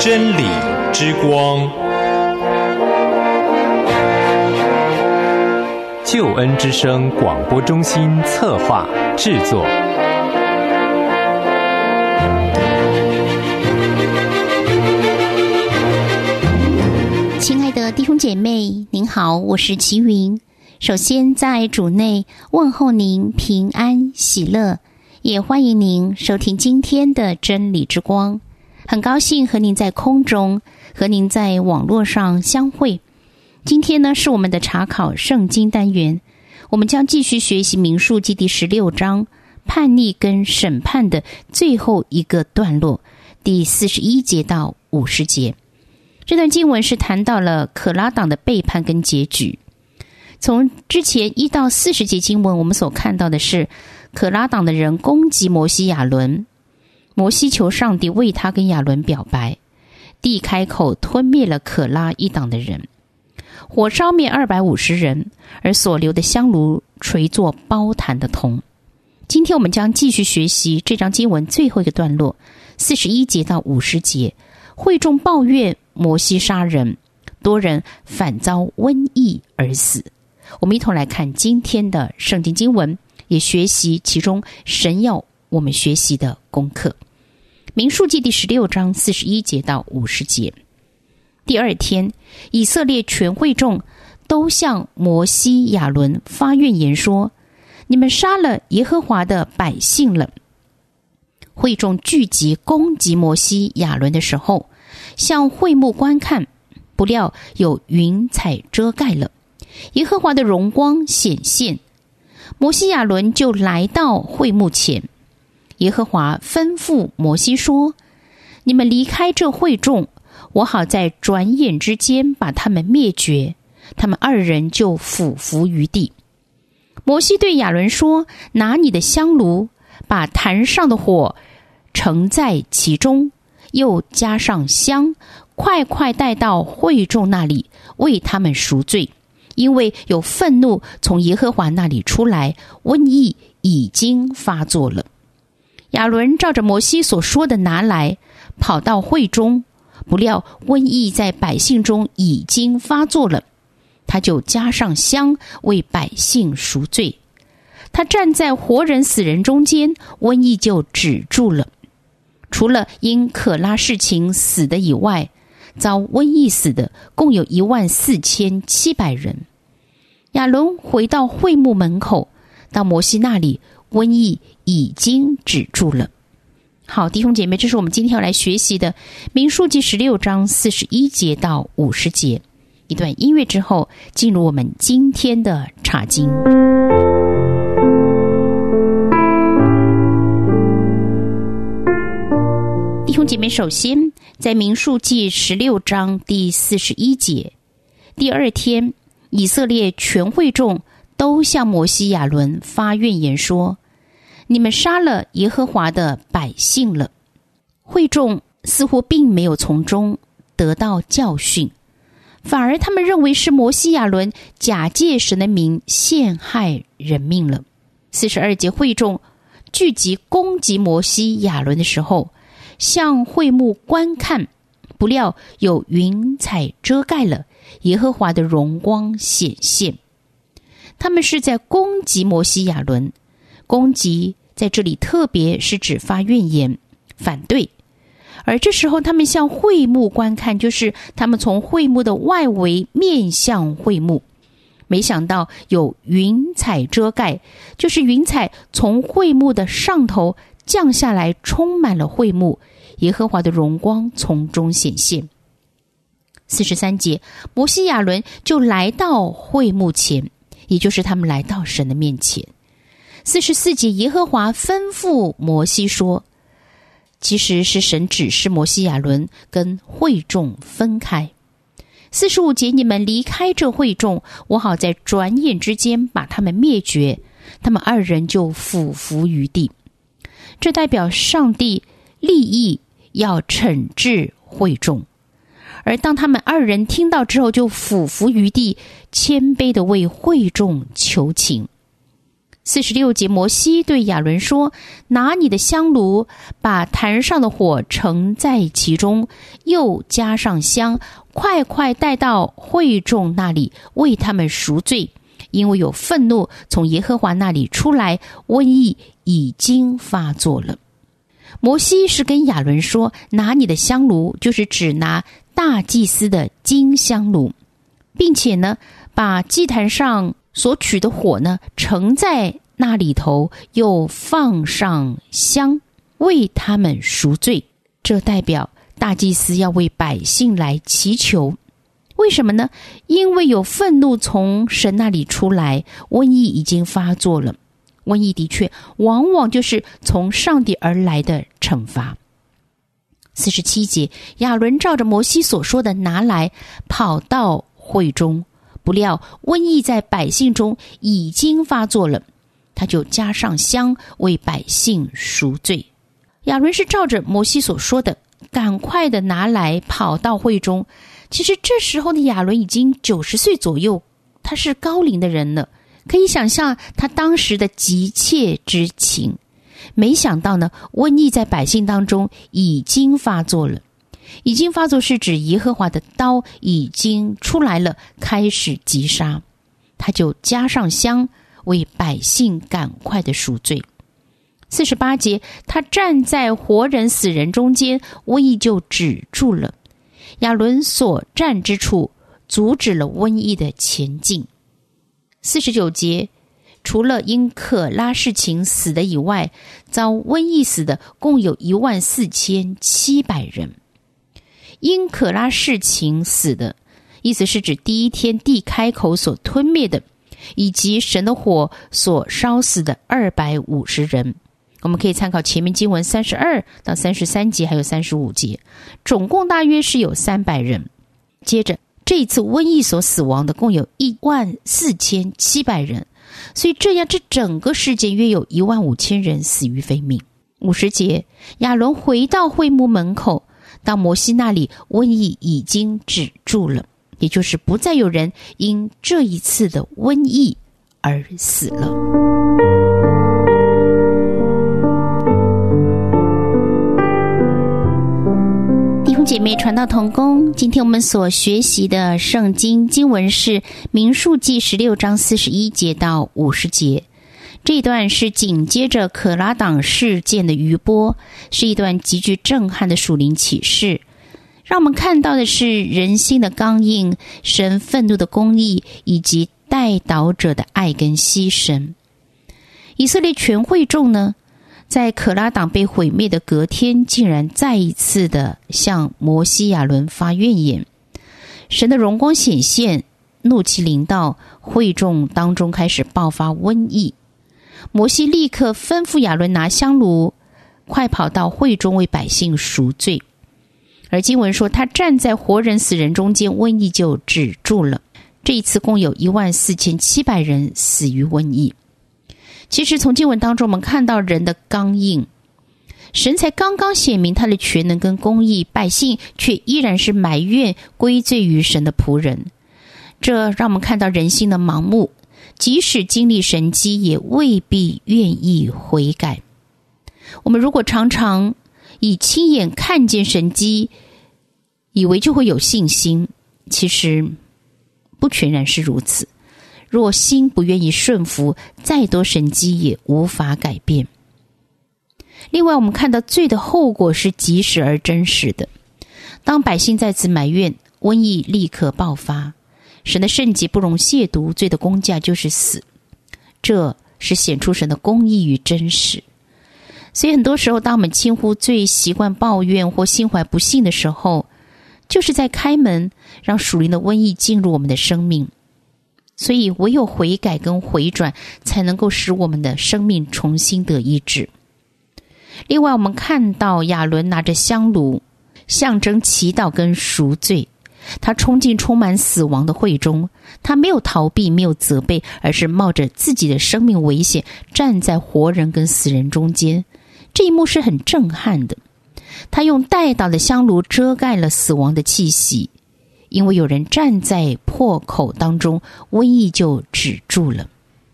真理之光，救恩之声广播中心策划制作。 亲爱的弟兄姐妹，您好，我是齐云。首先在主内问候您平安喜乐，也欢迎您收听今天的真理之光。很高兴和您在空中，和您在网络上相会。今天呢是我们的查考圣经单元，我们将继续学习民数记第16章叛逆跟审判的最后一个段落，第41节到50节。这段经文是谈到了可拉党的背叛跟结局。从之前1到40节经文，我们所看到的是可拉党的人攻击摩西亚伦，摩西求上帝为他跟亚伦表白，地开口吞灭了可拉一党的人，火烧灭250人，而所留的香炉垂作包坛的铜。今天我们将继续学习这章经文最后一个段落41节到50节。会众抱怨摩西杀人，多人反遭瘟疫而死。我们一同来看今天的圣经经文，也学习其中神要我们学习的功课。民数记第16章41节到50节。第二天，以色列全会众都向摩西亚伦发怨言说，你们杀了耶和华的百姓了。会众聚集攻击摩西亚伦的时候，向会幕观看，不料有云彩遮盖了，耶和华的荣光显现，摩西亚伦就来到会幕前。耶和华吩咐摩西说，你们离开这会众，我好在转眼之间把他们灭绝。他们二人就俯伏于地。摩西对亚伦说，拿你的香炉，把坛上的火盛在其中，又加上香，快快带到会众那里，为他们赎罪，因为有愤怒从耶和华那里出来，瘟疫已经发作了。亚伦照着摩西所说的拿来，跑到会中，不料瘟疫在百姓中已经发作了，他就加上香，为百姓赎罪。他站在活人死人中间，瘟疫就止住了。除了因可拉事情死的以外，遭瘟疫死的共有14700人。亚伦回到会幕门口，到摩西那里，瘟疫已经止住了。好，弟兄姐妹，这是我们今天要来学习的民数记16章41节到50节。一段音乐之后，进入我们今天的查经。弟兄姐妹，首先在民数记16章第41节，第二天，以色列全会众都向摩西亚伦发怨言说，你们杀了耶和华的百姓了。会众似乎并没有从中得到教训，反而他们认为是摩西亚伦假借神的名陷害人命了。42节，会众聚集攻击摩西亚伦的时候，向会幕观看，不料有云彩遮盖了，耶和华的荣光显现。他们是在攻击摩西亚伦，攻击在这里特别是指发怨言反对。而这时候他们向会幕观看，就是他们从会幕的外围面向会幕，没想到有云彩遮盖，就是云彩从会幕的上头降下来，充满了会幕，耶和华的荣光从中显现。43节，摩西亚伦就来到会幕前，也就是他们来到神的面前。44节，耶和华吩咐摩西说，其实是神指示摩西亚伦跟会众分开。45节，你们离开这会众，我好在转眼之间把他们灭绝。他们二人就俯伏于地。这代表上帝立意要惩治会众，而当他们二人听到之后，就俯伏于地，谦卑地为会众求情。 46节，摩西对亚伦说，拿你的香炉，把坛上的火盛在其中，又加上香，快快带到会众那里，为他们赎罪，因为有愤怒从耶和华那里出来，瘟疫已经发作了。摩西是跟亚伦说，拿你的香炉，就是指拿大祭司的金香炉，并且呢，把祭坛上所取的火呢，盛在那里头，又放上香，为他们赎罪。这代表大祭司要为百姓来祈求。为什么呢？因为有愤怒从神那里出来，瘟疫已经发作了。瘟疫的确往往就是从上帝而来的惩罚。47节，亚伦照着摩西所说的拿来，跑到会中，不料瘟疫在百姓中已经发作了，他就加上香，为百姓赎罪。亚伦是照着摩西所说的，赶快的拿来，跑到会中。其实这时候的亚伦已经90岁左右，他是高龄的人了，可以想象他当时的急切之情。没想到呢，瘟疫在百姓当中已经发作了。已经发作是指耶和华的刀已经出来了，开始击杀。他就加上香，为百姓赶快的赎罪。48节，他站在活人死人中间，瘟疫就止住了。亚伦所站之处，阻止了瘟疫的前进。49节，除了因可拉事情死的以外，遭瘟疫死的共有14700人。因可拉事情死的，意思是指第一天地开口所吞灭的，以及神的火所烧死的250人。我们可以参考前面经文32到33节，还有35节，总共大约是有300人。接着这一次瘟疫所死亡的共有14700人，所以这整个事件约有15000人死于非命。50节，亚伦回到会幕门口，到摩西那里，瘟疫已经止住了，也就是不再有人因这一次的瘟疫而死了。弟兄姐妹，传道同工，今天我们所学习的圣经经文是民数记16章41节到50节。这一段是紧接着可拉党事件的余波，是一段极具震撼的属灵启示，让我们看到的是人心的刚硬，神愤怒的公义，以及代祷者的爱跟牺牲。以色列全会众呢，在可拉党被毁灭的隔天，竟然再一次的向摩西亚伦发怨言。神的荣光显现，怒气临到，会众当中开始爆发瘟疫。摩西立刻吩咐亚伦拿香炉，快跑到会中为百姓赎罪。而经文说，他站在活人死人中间，瘟疫就止住了。这一次共有14700人死于瘟疫。其实从经文当中我们看到人的刚硬，神才刚刚显明他的全能跟公义，百姓却依然是埋怨归罪于神的仆人。这让我们看到人心的盲目，即使经历神迹，也未必愿意悔改。我们如果常常以亲眼看见神迹，以为就会有信心，其实不全然是如此。若心不愿意顺服，再多神迹也无法改变。另外，我们看到罪的后果是及时而真实的。当百姓在此埋怨，瘟疫立刻爆发。神的圣洁不容亵渎，罪的工价就是死。这是显出神的公义与真实。所以很多时候，当我们轻忽罪、习惯抱怨或心怀不幸的时候，就是在开门让属灵的瘟疫进入我们的生命。所以唯有悔改跟回转，才能够使我们的生命重新得医治。另外，我们看到亚伦拿着香炉，象征祈祷跟赎罪。他冲进充满死亡的会中，他没有逃避，没有责备，而是冒着自己的生命危险，站在活人跟死人中间。这一幕是很震撼的。他用代祷的香炉遮盖了死亡的气息，因为有人站在破口当中，瘟疫就止住了。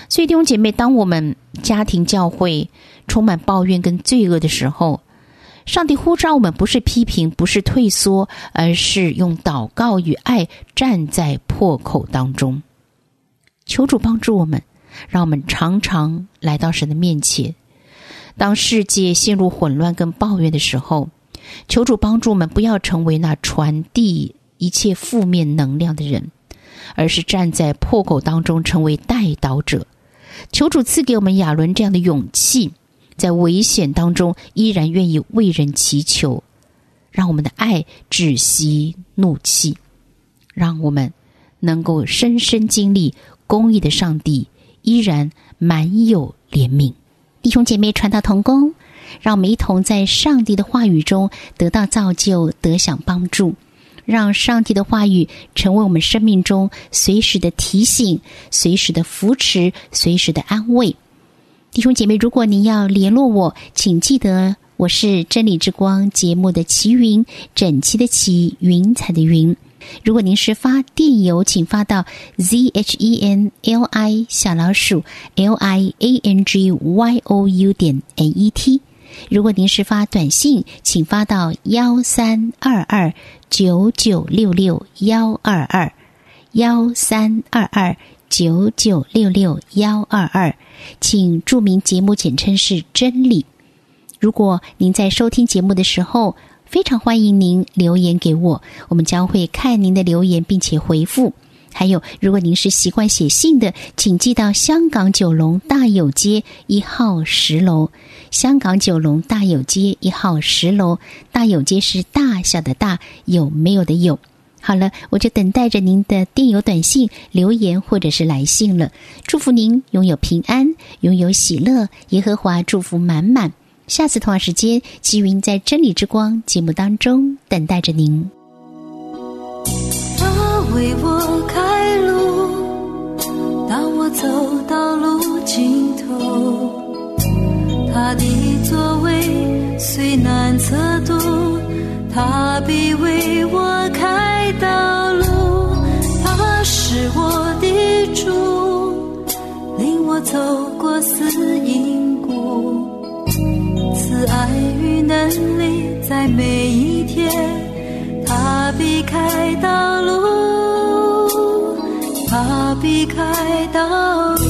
所以弟兄姐妹，当我们家庭教会充满抱怨跟罪恶的时候，上帝呼召我们不是批评，不是退缩，而是用祷告与爱站在破口当中。求主帮助我们，让我们常常来到神的面前。当世界陷入混乱跟抱怨的时候，求主帮助我们不要成为那传递一切负面能量的人，而是站在破口当中成为代祷者。求主赐给我们亚伦这样的勇气，在危险当中依然愿意为人祈求，让我们的爱止息怒气，让我们能够深深经历公义的上帝依然满有怜悯。弟兄姐妹，传道同工，让我们一同在上帝的话语中得到造就，得享帮助，让上帝的话语成为我们生命中随时的提醒，随时的扶持，随时的安慰。弟兄姐妹，如果您要联络我，请记得我是真理之光节目的齐云，整齐的齐，云彩的云。如果您是发电邮，请发到 zhenli_liangyou.net。如果您是发短信，请发到1322-9966-122，1322-9966-122，请注明节目简称是真理。如果您在收听节目的时候，非常欢迎您留言给我，我们将会看您的留言并且回复。还有，如果您是习惯写信的，请寄到香港九龙大有街1号10楼。香港九龙大有街1号10楼，大有街是大小的大，有没有的有。好了，我就等待着您的电邮、短信、留言或者是来信了。祝福您拥有平安，拥有喜乐，耶和华祝福满满。下次同样时间，齐云在真理之光节目当中等待着您。 他为我开路，当我走到路尽头，他的作为虽难测度，他必为我开道路。他是我的主，领我走过死荫谷，慈爱与能力在每一天，他必开道路，他必开道路。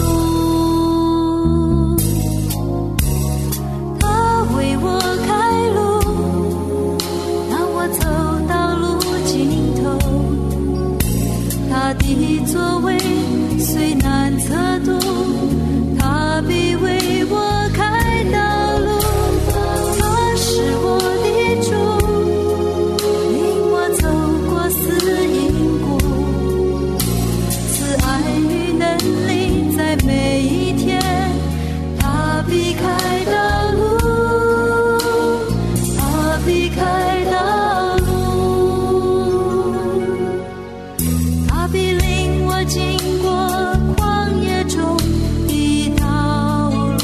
他为我开路，当我走到路尽头，他的作为虽难测度，他必为我开道路。他是我的主，领我走过死荫谷，慈爱与能力在每一天，他必开道路，他必开道路，他必领我经过旷野中的道路。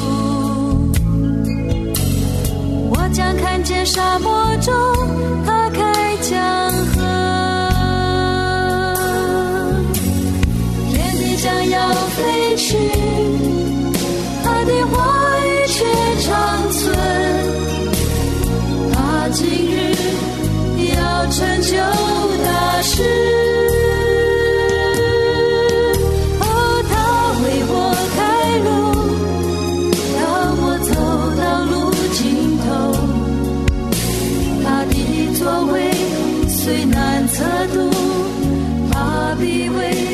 我将看见沙漠中他开江河，天地将要废去，他的话语却长存，他今日要成就大事。哦，他为我开路，当我走到路尽头，他的作为虽难测度，他必为